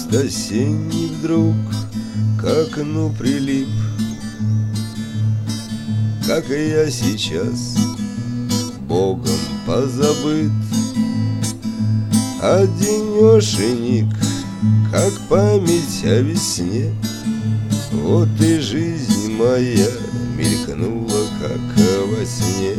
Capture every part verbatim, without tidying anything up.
Лист осенний вдруг к окну прилип, как и я сейчас, Богом позабыт. А денешенек, как память о весне, вот и жизнь моя мелькнула, как во сне.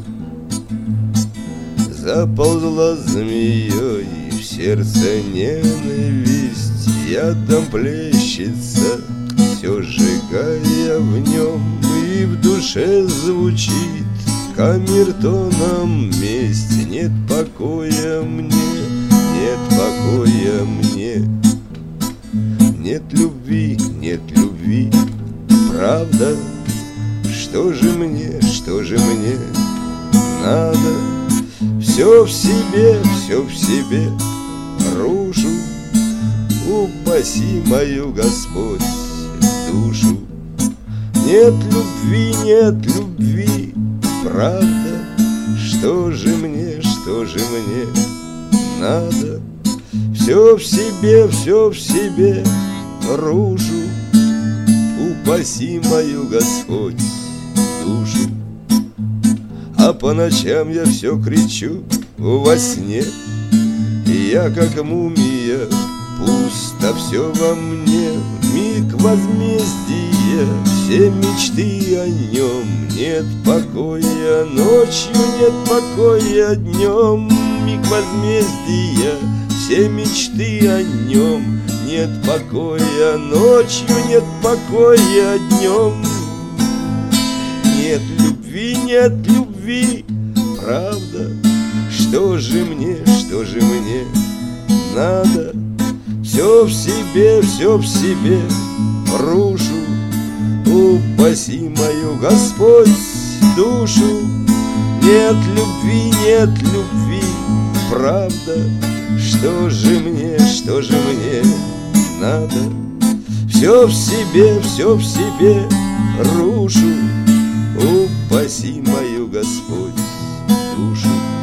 Заползла змеей в сердце ненависть, ядом плещется, все сжигая в нем, и в душе звучит камертоном месть. Нет покоя мне, нет покоя мне, нет любви, нет любви, правда. Что же мне, что же мне надо? Все в себе, все в себе рушу. Упаси мою, Господь, душу. Нет любви, нет любви, правда. Что же мне, что же мне надо? Все в себе, все в себе рушу. Упаси мою, Господь, душу. А по ночам я все кричу во сне, и я как мумия, пусто все во мне. Миг возмездия, все мечты о нем. Нет покоя ночью, нет покоя днем. Миг возмездия, все мечты о нем. Нет покоя ночью, нет покоя днем. Нет любви, нет любви, правда. Что же мне, что же мне надо? Все в себе, все в себе рушу. Упаси мою, Господь, душу. Нет любви, нет любви, правда. Что же мне, что же мне надо? Все в себе, все в себе рушу. Упаси мою, Господь, душу.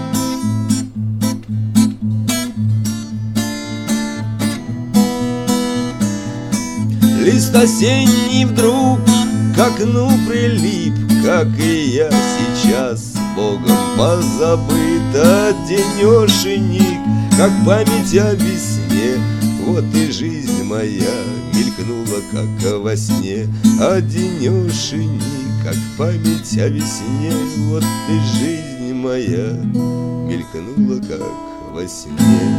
Лист осенний вдруг к окну прилип, как и я сейчас, Богом позабыт. А денешенек, как память о весне, вот и жизнь моя мелькнула, как во сне. А денешенек, как память о весне, вот и жизнь моя мелькнула, как во сне.